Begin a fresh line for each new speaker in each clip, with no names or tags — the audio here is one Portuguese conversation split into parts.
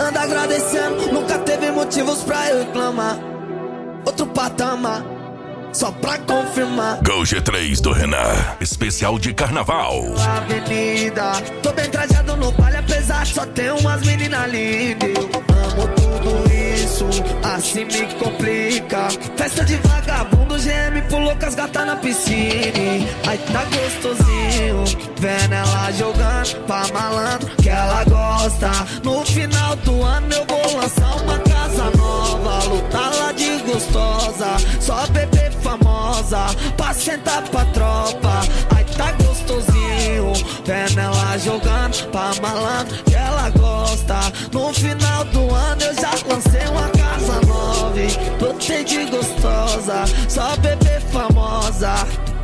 anda agradecendo, nunca teve motivos pra eu reclamar. Outro patamar, só pra confirmar.
Gol G3 do Renan, especial de carnaval.
Avenida, tô bem trajado no baile, apesar de só ter umas meninas lindas. Eu amo tudo isso, assim me complica. Festa de vagabundo, GM pulou com as gatas na piscina. Aí tá gostosinho, vendo ela jogando pra malandro que ela gosta. No final do ano eu vou lançar uma casa nova, lutar lá de gostosa, só bebê famosa, pra sentar pra tropa. Aí tá gostosinho, vendo ela jogando pra malandro que ela gosta. No final do ano eu já lancei uma casa nova, lotei de gostosa, só bebê famosa.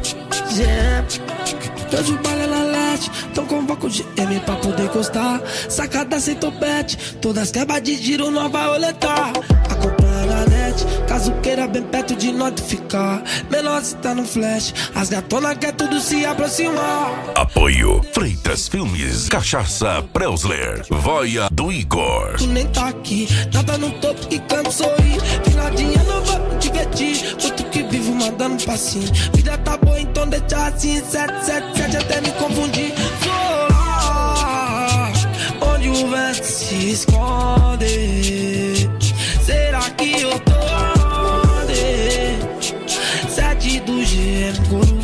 Hoje o baile é na leste, então convoca o GM pra poder gostar. Sacada sem topete, todas quebras de giro, não vai roletar. Acompanha na net, caso queira bem perto de notificar. Menor se tá no flash, as gatonas quer tudo se aproximar.
Apoio Freitas Filmes, Cachaça Preusler, Voia do Igor.
Tu nem tá aqui, nada no topo que canto sorrir. Finadinha não vai me divertir, outro que vivo mandando passinho. Vida tá boa, então deixa assim, 777 até me confundir. Vou lá, onde o vento se esconde. Será que eu tô onde? 7 do GM, couro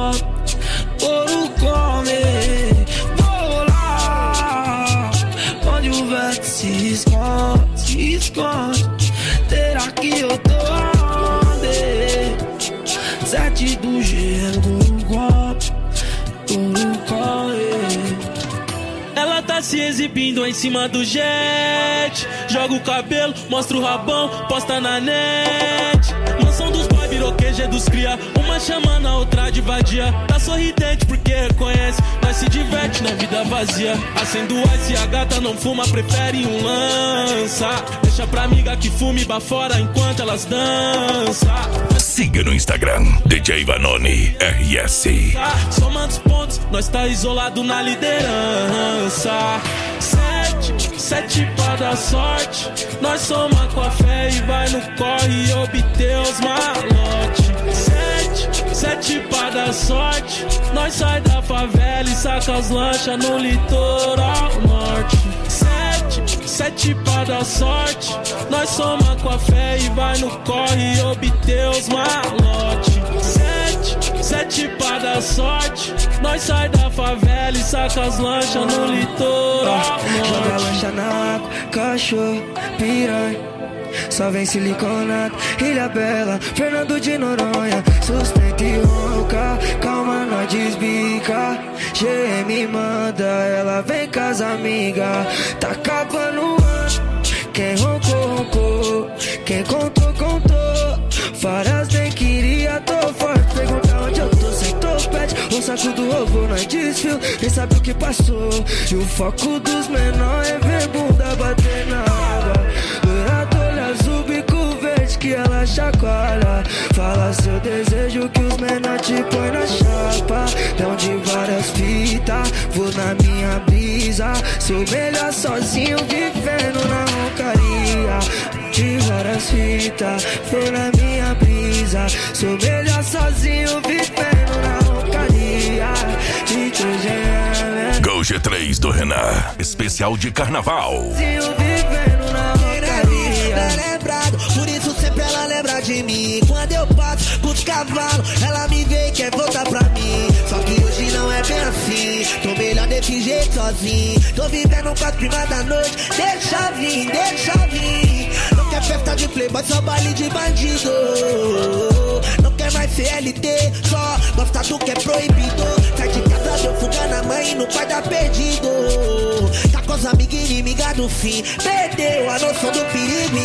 come. Vou lá, onde o vento se esconde. Será que eu tô onde? 7 do GM, couro come. Ela tá se exibindo em cima do jet. Joga o cabelo, mostra o rabão, posta na net. Mansão dos boy, virou QG dos cria. Uma chamando a outra de vadia. Tá sorridente porque reconhece, nós se diverte na vida vazia. Acendo o ice e a gata não fuma, prefere um lança. Deixa pra amiga que fume bafora enquanto elas dançam.
Siga no Instagram, DJ Vanoni RS.
Somando os pontos, nós tá isolado na liderança. 7 pra dar sorte. Nós soma com a fé e vai no corre e obter os malotes. 7 pra dar sorte. Nós sai da favela e saca as lanchas no litoral norte. 7 pra dar sorte. Nós soma com a fé e vai no corre e obter os malotes. 7 pra dar sorte. Nós sai da favela e saca as lanchas no litoral norte.
Joga a lancha na água, cachorro, piranha, só vem siliconado, Ilha Bela, Fernando de Noronha. Sustenta e ronca, calma, não desbica. GM manda, ela vem com as amigas. Tá acabando o ano, quem roncou, roncou. Quem contou, contou. Várias nem queria, tô forte. Pergunta onde eu tô, sem topete. O saco do robô, nós desfio, nem sabe o que passou. E o foco dos menores é ver bunda bater na água. Dourado, azul, bico verde que ela chacoalha. Fala seu desejo que os menores te põe na chapa. Dão de várias fitas, vou na minha brisa. Sou melhor sozinho, vivendo na roncaria. De várias fitas, vou na minha brisa. Sou melhor sozinho, vivendo na roncaria. De GM,
Gol G3 do Renan, especial de carnaval.
vivendo na roncaria. É lembrado, por isso sempre ela lembra de mim. Quando eu passo com os cavalos, ela me vê e quer voltar pra mim. Só que hoje não é bem assim, tô melhor desse jeito sozinho. Tô vivendo com as primas da noite, deixa vir, deixa vir. Não quer festa de playboy, só baile de bandido. Não quer mais CLT, só gosta do que é proibido. Sai de casa, deu fuga na mãe e no pai tá perdido. Tá com os amigos inimigas do fim, perdeu a noção do perigo.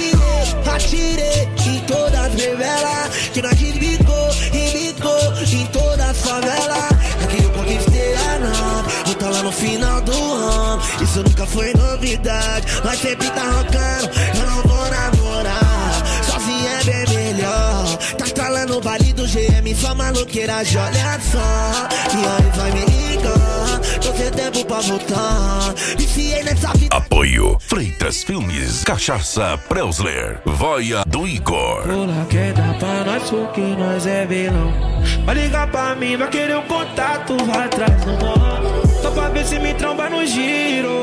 Atirei em todas as revelas que nós desbicou e bicou em todas as favelas. Aqui eu conquistei a nave, vou tá lá no final do ano. Isso nunca foi novidade, nós sempre tá roncando. Eu não vou namorar, sozinho é bem melhor. Tá estralando o baile do GM, só maloqueiragem, olha só. E aí vai me ligar, tô sem tempo pra voltar. Viciei nessa vida.
Apoio Freitas Freitas Filmes, Cachaça Preusler, Voia do Igor.
Pula quer dar pra nós porque nós é vilão. Vai ligar pra mim, vai querer um contato, vai atrás do mano. Só pra ver se me tromba no giro.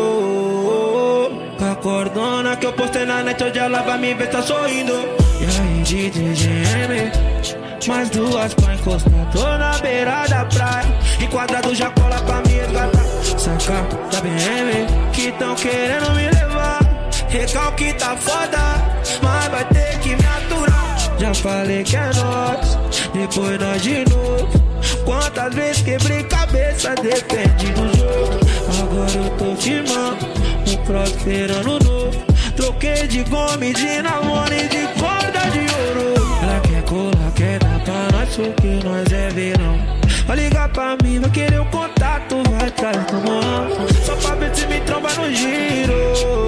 Com a cordona que eu postei na net, hoje ela vai me ver, tá sorrindo. E aí, DJ GM, mais duas pra encostar. Tô na beira da praia, enquadrado já cola pra me resgatar. Saca da BM, que tão querendo me levar. Recalque tá foda, mas vai ter que me aturar. Já falei que é nós, depois nós de novo. Quantas vezes quebrei cabeça, depende do jogo. Agora eu tô firmando, um prosperando novo. Troquei de gome, de namoro e de corda de ouro. Ela quer colar, quer dar pra nós porque nós é verão. Vai ligar pra mim, vai querer um contato, vai atrás do mano. Só pra ver se me tromba no giro.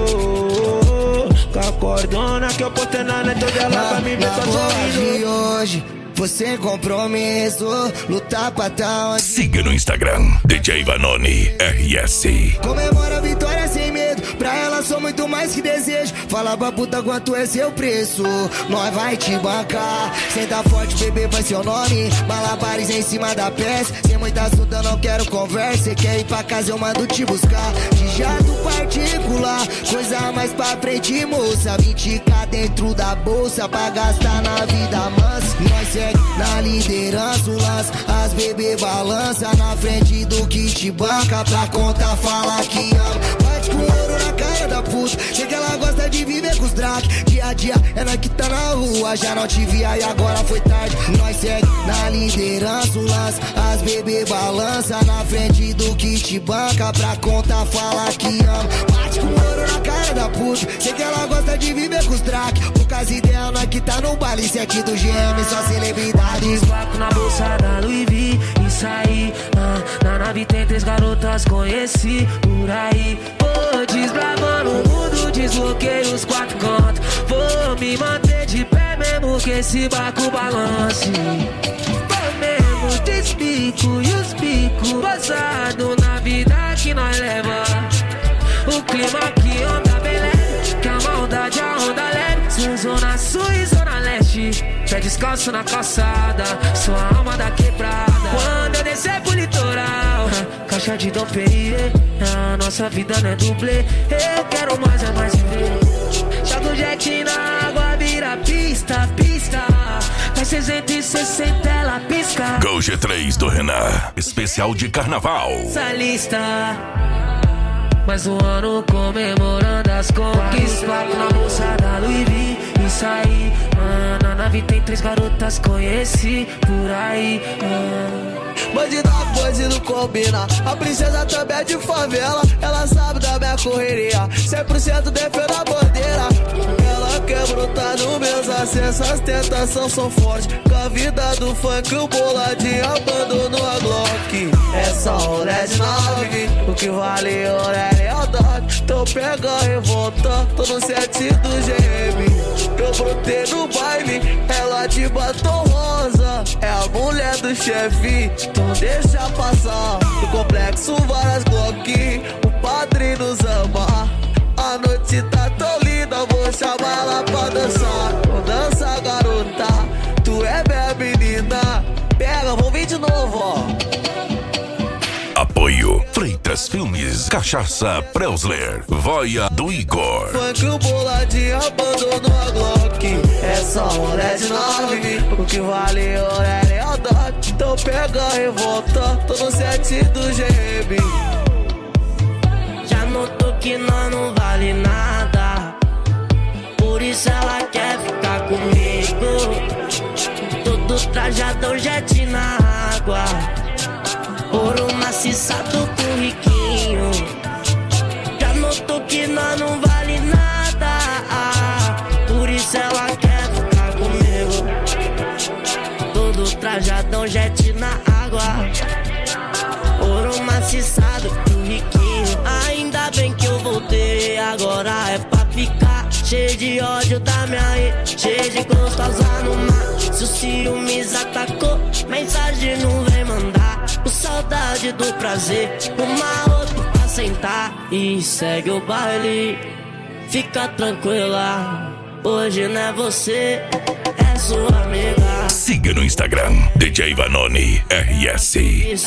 Com a cordona que eu postei na net, hoje ela vai me ver só sorrindo.
Hoje, você compromisso, lutar pra tá onde...
Siga no Instagram, DJ Vanoni RS.
Comemora a vitória sem medo, pra ela sou muito mais que desejo. Fala pra puta quanto é seu preço, nós vai te bancar. Senta forte, bebê, vai seu nome. Malabares em cima da peça, sem muita assunto eu não quero conversa. Cê quer ir pra casa, eu mando te buscar. De jato particular, coisa mais pra frente, moça. 20k dentro da bolsa, pra gastar na vida mansa. Nós segue na liderança, o lance, as bebê balança na frente do que te banca. Pra conta fala que ama, bate com ouro na cara da puta. Sei que ela gosta de viver com os drags. Dia a dia é nós que tá na rua, já não te via e agora foi tarde. Nós segue na liderança, o lance, as bebê balança na frente do que te banca. Pra conta fala que ama, bate com ouro na cara da puta. Sei que ela gosta de viver com os drags. Poucas ideias, nós que tá no baile 7 do GM, só celebridades.
Esbarco na bolsa da Louis V e saí. Na nave tem 3 garotas, conheci por aí. Vou desbravando o mundo, desbloqueei os 4 cantos. Vou me manter de pé mesmo que esse barco balance. Vou mesmo despico e os picos basado na vida que nós leva. O clima que anda bem leve, que a maldade a onda leve. Sou zona sul e zona leste, pé descalço na calçada, sou a alma da quebrada. Quando eu descer pro litoral, caixa de Dom Perrier, a nossa vida não é dublê. Eu quero mais, é mais viver. Joga o jet na água, vira pista, pista. Faz 360, ela pisca.
Gol G3 do Renan, especial de carnaval.
Essa lista, mais um ano comemorando as conquistas. Papo na bolsa da Louis V e saí. Na nave tem 3 garotas, conheci por aí.
Bandida, bandido combina. A princesa também é de favela, ela sabe da minha correria. 100% defendo a bandeira. Ela quer brotar no meus acessos, as tentações são fortes. Com a vida do funk, o boladinho abandonou a Glock. É só o LED 9, o que vale ouro é lealdade. Então pega a revolta, tô no 7 do GM. Eu brotei no baile, ela de batom rosa. É a mulher do chefe, então deixa passar. No complexo várias Glock, o padre nos ama. A noite tá tão linda, vou chamar ela pra dançar. Vou dançar, garota, tu é minha menina. Pega, vou vir de novo, ó.
Apoio Freitas Filmes, Cachaça Preusler, Voia do Igor.
Funk o boladinho abandonou a Glock. É só um LED 9, o que vale ouro é lealdade. Então pega a revolta, tô no 7 do GM.
Já notou que nós não vale nada, por isso ela quer ficar comigo. Todo trajadão, jet na água, ouro maciçado com riquinho. Já notou que nós não vale nada, por isso ela quer ficar comigo. Todo trajadão, jet na água, ouro maciçado com riquinho. Ainda bem que eu voltei, agora é pra ficar. Cheio de ódio da minha ex, cheio de gostosa no mar. Se o ciúmes atacou, mensagem não vem mandar. Por saudade do prazer, uma outra pra sentar e segue o baile. fica tranquila, hoje não é você, é sua amiga.
Siga no Instagram, DJ Vanoni RS.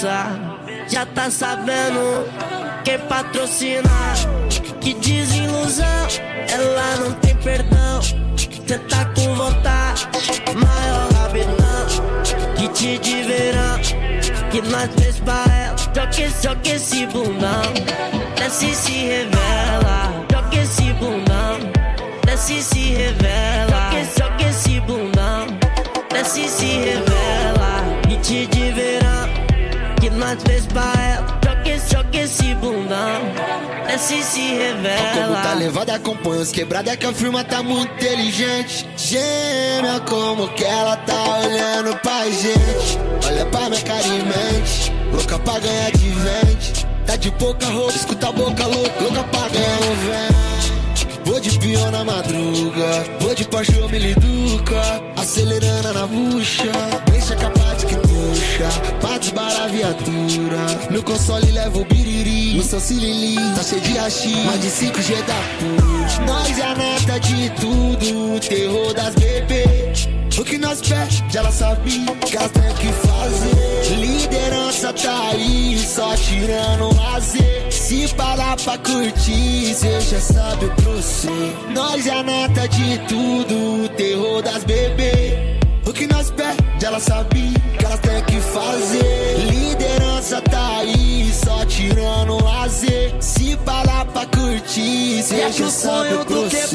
Já tá sabendo quem patrocina, que desilusão, ela não tem perdão. Cê tá com vontade, maior rabetão, que te de verão, que nós fez pra ela. Joga esse bundão, desce e se revela. Joga esse bundão, desce e se revela. Joga esse bundão, desce e se revela. Que te de verão, que nós fez pra ela. Joga esse bundão, desce e se revela.
Como tá levada, acompanha os quebrada que a firma tá muito inteligente. Gêmea, como que ela tá olhando pra gente. Olha pra minha cara e mente, louca pra ganhar de vente. Tá de pouca roupa, escuta a boca louca, louca pra ganhar um vento. Vou de peão na madruga, vou de Porsche ou Miliduca, acelerando na bucha, deixa capaz que tuxa, pra desbarar a viatura. No console leva o biriri, no seu cilili tá cheio de hashi, mais de 5G da puxa. Nós é a neta de tudo, o terror das bebês. O que nós pede, ela sabe que ela tem que fazer. Liderança tá aí, só tirando lazer. Se parar pra curtir, cê já sabe o processo. Nós é a neta de tudo, o terror das bebês. O que nós pede, ela sabe que ela tem que fazer. Liderança tá aí, só tirando lazer. Se parar pra curtir, cê já sabe o processo.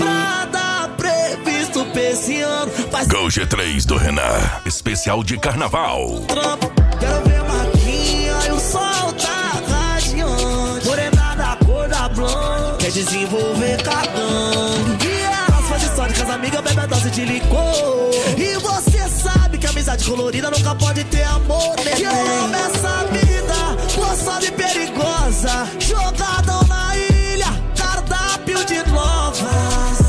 Previsto pra esse ano.
Go G3 do Renan, especial de carnaval.
Quero ver Marquinha e o sol tá radiante. Morena da cor da blonde, quer desenvolver cagando. E elas fazem história com as amigas, bebe a dose de licor. E você sabe que a amizade colorida nunca pode ter amor, né? Que eu amo essa vida, gostosa e perigosa. Jogadão na ilha, cardápio de novas.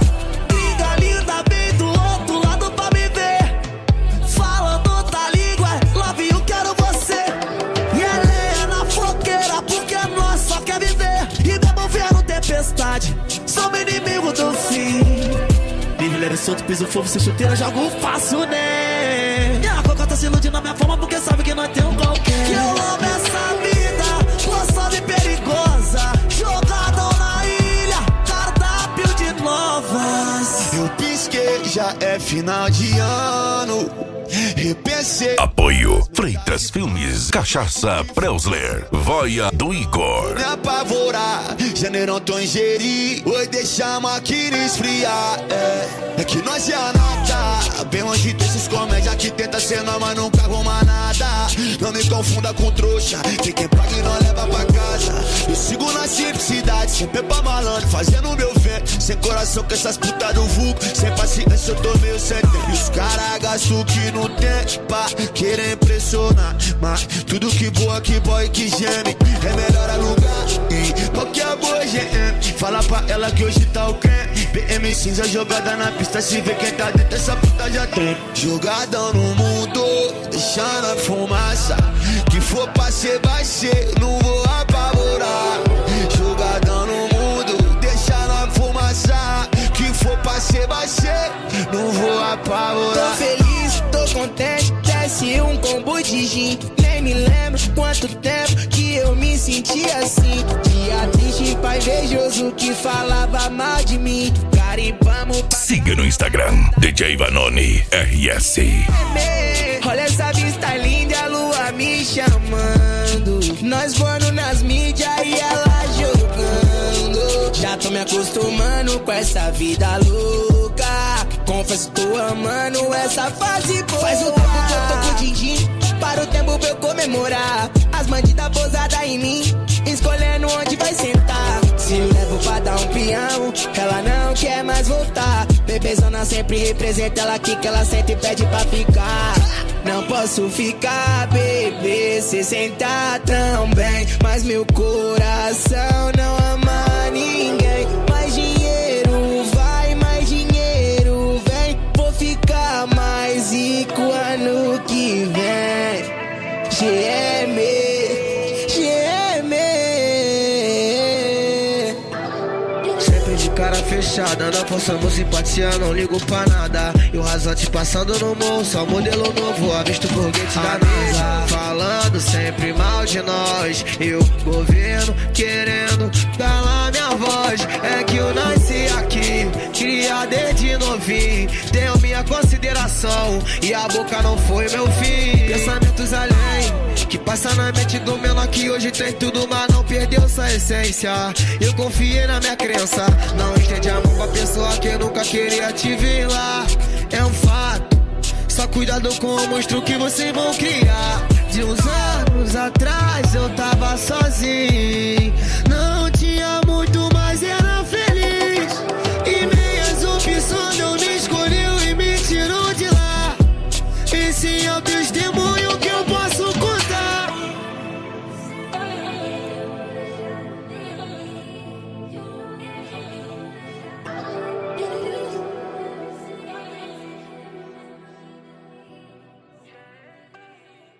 Sou inimigo do fim. Vive leve solto, piso fofo, sem chuteira, jogo fácil, né? E a coca tá se iludindo na minha forma, porque sabe que nós temos qualquer. Que eu amo essa vida, gostosa e perigosa. Jogadão na ilha, cardápio de novas.
Eu pisquei, já é final de ano. Repensei.
Apoio Freitas Filmes, Cachaça Preusler, Voia do Igor.
Me apavorar, janeirão tô ingeri. Oi, deixa a máquina esfriar. É que nós é a nata, bem longe desses comédia que tenta ser nós, mas nunca arruma nada. Não me confunda com trouxa, que quem paga e não leva pra casa. Eu sigo na simplicidade, sempre pra malandro, fazendo o meu vento. Sem coração com essas putas do vulgo, sem paciência eu tô meio sem tempo. E os caras gastam o que não tem pra querer impressionar. Mas tudo que boa, que boy, que geme, é melhor alugar. E qualquer boa GM, fala pra ela que hoje tá o creme. BM cinza jogada na pista, se vê quem tá dentro, essa puta já tem. Jogadão no mundo, deixando a fumaça. Que for pra ser, vai ser, não vou apavorar. Jogadão no mundo, deixando a fumaça. Que for pra ser, vai ser, não vou apavorar.
Tô feliz, tô contente, desce um combo de gin. Nem me lembro quanto tempo que eu me senti assim. Dia triste, pai invejoso que falava mal de mim. Carimbamos.
Siga no Instagram, DJ Vanoni RS.
Olha essa vista linda, a lua me chamando. Nós voando nas mídias e ela jogando. Já tô me acostumando com essa vida louca. Confesso, tô amando essa fase boa. Faz o tempo que eu tô com o din-din, para o tempo pra eu comemorar. As bandidas pousadas em mim, escolhendo onde vai sentar. Se levo pra dar um peão, ela não quer mais voltar. Bebezona sempre representa ela aqui, que ela sente e pede pra ficar. Não posso ficar, bebê, cê senta tão bem, mas meu coração não ama ninguém. Mais dinheiro vai, mais dinheiro vem. Vou ficar mais rico ano que vem. GM, GM. Sempre de cara fechada, não forçamos simpatia, não ligo pra nada. E o rasante passando no morro, só modelo novo, avisto foguete da NASA. Falando sempre mal de nós, e o governo querendo calar minha voz. É que eu nasci aqui, criado desde novinho, tenho minha consideração, e a boca não foi meu fim. Pensamentos além, que passa na mente do menor que hoje tem tudo, mas não perdeu sua essência. Eu confiei na minha crença, não estende a mão pra pessoa que nunca queria te ver lá. É um fato, só cuidado com o monstro que vocês vão criar. De uns anos atrás eu tava sozinho, não